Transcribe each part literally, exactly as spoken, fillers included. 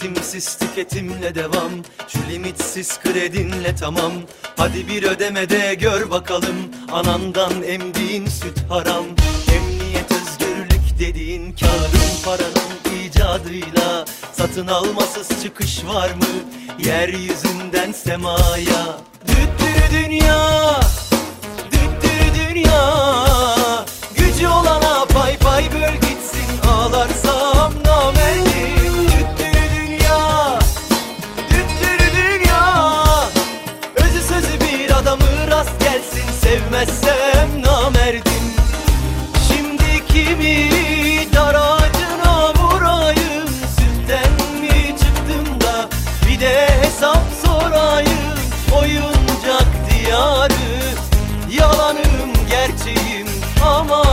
Üretimsiz tüketimle devam, şu limitsiz kredinle tamam. Hadi bir ödemede gör bakalım, anandan emdiğin süt haram. Emniyet özgürlük dediğin kağıdın paranın icadıyla satın almasız çıkış var mı yeryüzünden semaya? Düttürü dünya, düttürü dünya, gücü olana pay pay böl gitsin, ağlarsam namerdim. Düttürü dünya, düttürü dünya, özü sözü bir adamı rast gelsin, sevmezsem namerdim. Şimdi kimi dar ağacına vurayım, sütten mi çıktım da bir de hesap sorayım. Oyuncak diyarı, yalanım gerçeğim aman.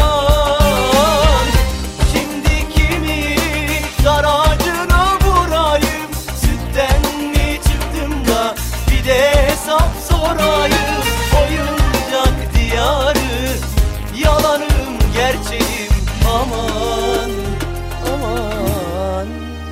Şimdi kimi dar ağacına vurayım, sütten mi çıktım da bir de hesap sorayım. Oyuncak diyarı, yalanım gerçeğim aman aman.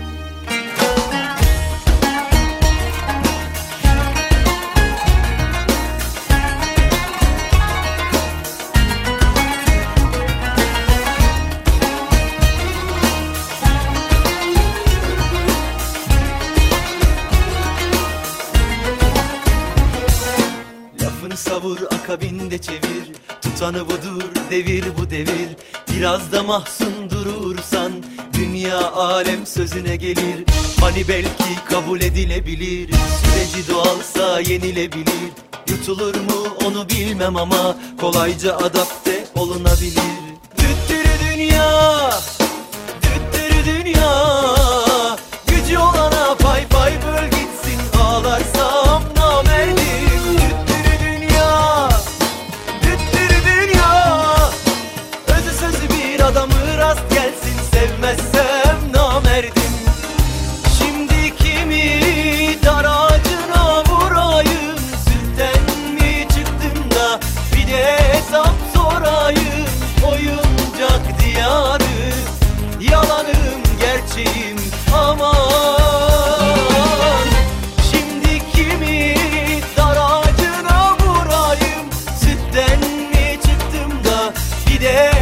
Lafını savur akabinde çevir, tutanı budur devir bu devir. Biraz da mahzun durursan dünya alem sözüne gelir. Hani belki kabul edilebilir, süreci doğalsa yenilebilir. Yutulur mu onu bilmem ama kolayca adapte olunabilir. Düttürü dünya, düttürü dünya, gücü olana pay pay böl gitsin, ağlarsam namerdim. Düttürü dünya, düttürü dünya, özü sözü bir adamı rast gelsin, sevmezsem namerdim. Şimdi kimi dar ağacına vurayım, sütten mi çıktım da bir de hesap sorayım. Oyuncak diyarı, yalanım gerçeğim aman. Şimdi kimi dar ağacına vurayım, sütten mi çıktım da bir de